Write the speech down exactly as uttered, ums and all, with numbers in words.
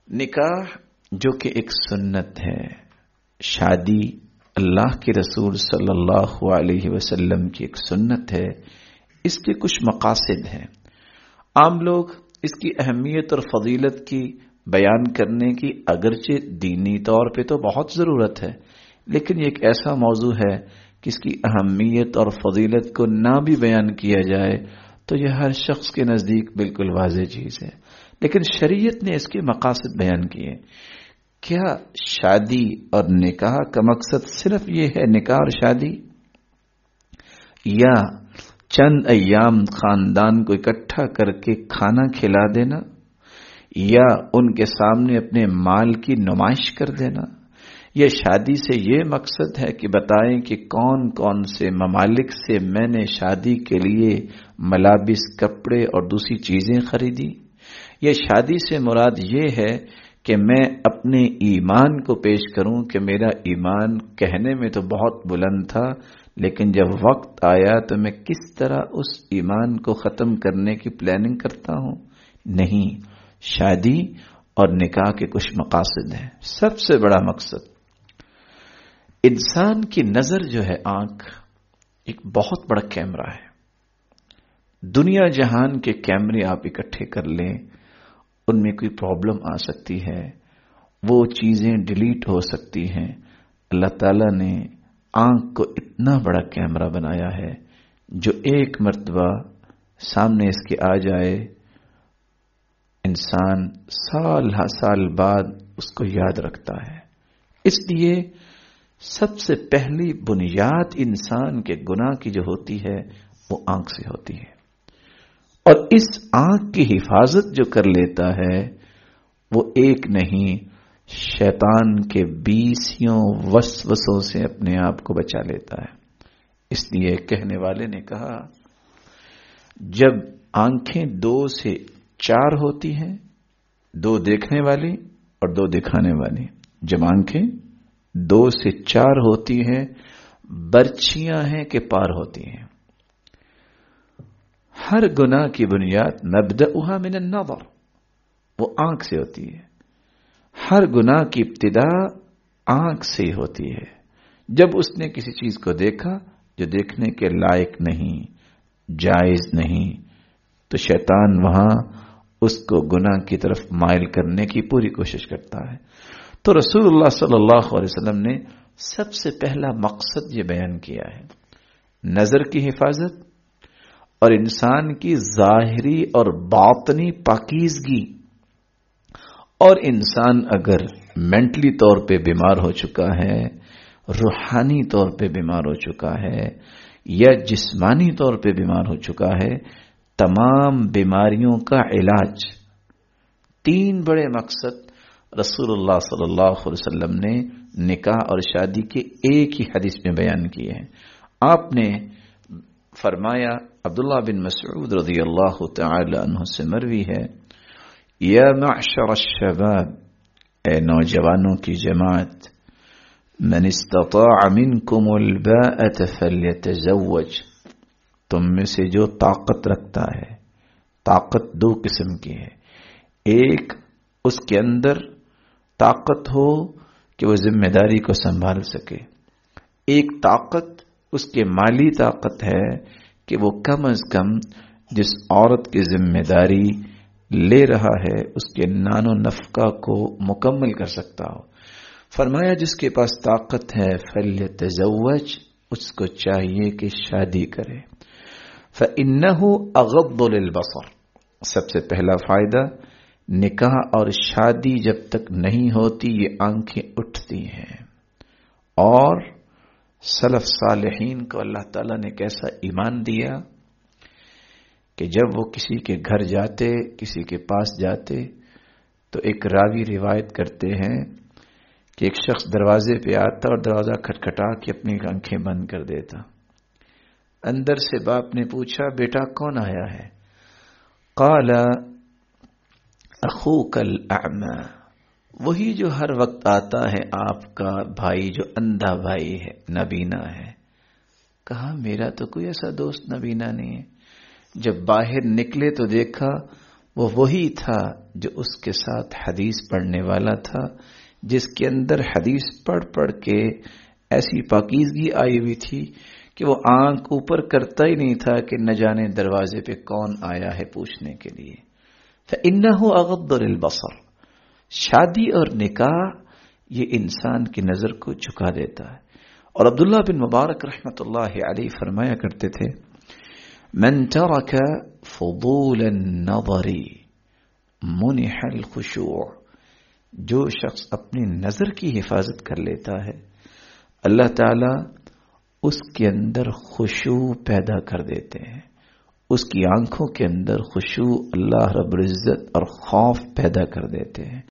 نکاح جو کہ ایک سنت ہے، شادی اللہ کے رسول صلی اللہ علیہ وسلم کی ایک سنت ہے، اس کے کچھ مقاصد ہیں۔ عام لوگ اس کی اہمیت اور فضیلت کی بیان کرنے کی اگرچہ دینی طور پہ تو بہت ضرورت ہے، لیکن یہ ایک ایسا موضوع ہے کہ اس کی اہمیت اور فضیلت کو نہ بھی بیان کیا جائے تو یہ ہر شخص کے نزدیک بالکل واضح چیز ہے، لیکن شریعت نے اس کے مقاصد بیان کیے۔ کیا شادی اور نکاح کا مقصد صرف یہ ہے نکاح اور شادی، یا چند ایام خاندان کو اکٹھا کر کے کھانا کھلا دینا، یا ان کے سامنے اپنے مال کی نمائش کر دینا؟ یہ شادی سے یہ مقصد ہے کہ بتائیں کہ کون کون سے ممالک سے میں نے شادی کے لیے ملابس، کپڑے اور دوسری چیزیں خریدی؟ یہ شادی سے مراد یہ ہے کہ میں اپنے ایمان کو پیش کروں کہ میرا ایمان کہنے میں تو بہت بلند تھا، لیکن جب وقت آیا تو میں کس طرح اس ایمان کو ختم کرنے کی پلاننگ کرتا ہوں؟ نہیں، شادی اور نکاح کے کچھ مقاصد ہیں۔ سب سے بڑا مقصد، انسان کی نظر جو ہے، آنکھ ایک بہت بڑا کیمرہ ہے۔ دنیا جہان کے کیمرے آپ اکٹھے کر لیں، ان میں کوئی پرابلم آ سکتی ہے، وہ چیزیں ڈیلیٹ ہو سکتی ہیں۔ اللہ تعالیٰ نے آنکھ کو اتنا بڑا کیمرہ بنایا ہے جو ایک مرتبہ سامنے اس کے آ جائے، انسان سال ہر سال بعد اس کو یاد رکھتا ہے۔ اس لیے سب سے پہلی بنیاد انسان کے گناہ کی جو ہوتی ہے وہ آنکھ سے ہوتی ہے، اور اس آنکھ کی حفاظت جو کر لیتا ہے وہ ایک نہیں، شیطان کے بیسیوں وسوسوں سے اپنے آپ کو بچا لیتا ہے۔ اس لیے کہنے والے نے کہا، جب آنکھیں دو سے چار ہوتی ہیں، دو دیکھنے والی اور دو دکھانے والی، جب آنکھیں دو سے چار ہوتی ہیں، برچیاں ہیں کہ پار ہوتی ہیں۔ ہر گناہ کی بنیاد مبدأها من النظر، وہ آنکھ سے ہوتی ہے۔ ہر گناہ کی ابتدا آنکھ سے ہوتی ہے۔ جب اس نے کسی چیز کو دیکھا جو دیکھنے کے لائق نہیں، جائز نہیں، تو شیطان وہاں اس کو گناہ کی طرف مائل کرنے کی پوری کوشش کرتا ہے۔ تو رسول اللہ صلی اللہ علیہ وسلم نے سب سے پہلا مقصد یہ بیان کیا ہے، نظر کی حفاظت اور انسان کی ظاہری اور باطنی پاکیزگی۔ اور انسان اگر مینٹلی طور پہ بیمار ہو چکا ہے، روحانی طور پہ بیمار ہو چکا ہے، یا جسمانی طور پہ بیمار ہو چکا ہے، تمام بیماریوں کا علاج، تین بڑے مقصد رسول اللہ صلی اللہ علیہ وسلم نے نکاح اور شادی کے ایک ہی حدیث میں بیان کیے ہیں۔ آپ نے فرمایا، عبداللہ بن مسعود رضی اللہ تعالی عنہ سے مروی ہے، یا معشر الشباب، اے نوجوانوں کی جماعت، من استطاع منکم الباءۃ فلیتزوج، تم میں سے جو طاقت رکھتا ہے، طاقت دو قسم کی ہے، ایک اس کے اندر طاقت ہو کہ وہ ذمہ داری کو سنبھال سکے، ایک طاقت اس کے مالی طاقت ہے کہ وہ کم از کم جس عورت کی ذمہ داری لے رہا ہے اس کے نان و نفقہ کو مکمل کر سکتا ہو۔ فرمایا جس کے پاس طاقت ہے فلیتزوج، اس کو چاہیے کہ شادی کرے۔ فإنه اغض للبصر، سب سے پہلا فائدہ، نکاح اور شادی جب تک نہیں ہوتی یہ آنکھیں اٹھتی ہیں۔ اور سلف صالحین کو اللہ تعالیٰ نے کیسا ایمان دیا کہ جب وہ کسی کے گھر جاتے، کسی کے پاس جاتے، تو ایک راوی روایت کرتے ہیں کہ ایک شخص دروازے پہ آتا اور دروازہ کھٹکھٹا کے اپنی آنکھیں بند کر دیتا۔ اندر سے باپ نے پوچھا، بیٹا کون آیا ہے؟ قال اخوک الاعمى، وہی جو ہر وقت آتا ہے آپ کا بھائی جو اندھا بھائی ہے، نابینا ہے۔ کہا میرا تو کوئی ایسا دوست نابینا نہیں ہے۔ جب باہر نکلے تو دیکھا وہ وہی تھا جو اس کے ساتھ حدیث پڑھنے والا تھا، جس کے اندر حدیث پڑھ پڑھ کے ایسی پاکیزگی آئی ہوئی تھی کہ وہ آنکھ اوپر کرتا ہی نہیں تھا کہ نہ جانے دروازے پہ کون آیا ہے پوچھنے کے لیے۔ فَإِنَّهُ أَغَضُّ لِلْبَصَرِ، شادی اور نکاح یہ انسان کی نظر کو جھکا دیتا ہے۔ اور عبداللہ بن مبارک رحمت اللہ علیہ فرمایا کرتے تھے، من ترک فضول النظر منح الخشوع، جو شخص اپنی نظر کی حفاظت کر لیتا ہے اللہ تعالی اس کے اندر خشوع پیدا کر دیتے ہیں، اس کی آنکھوں کے اندر خشوع اللہ رب العزت اور خوف پیدا کر دیتے ہیں۔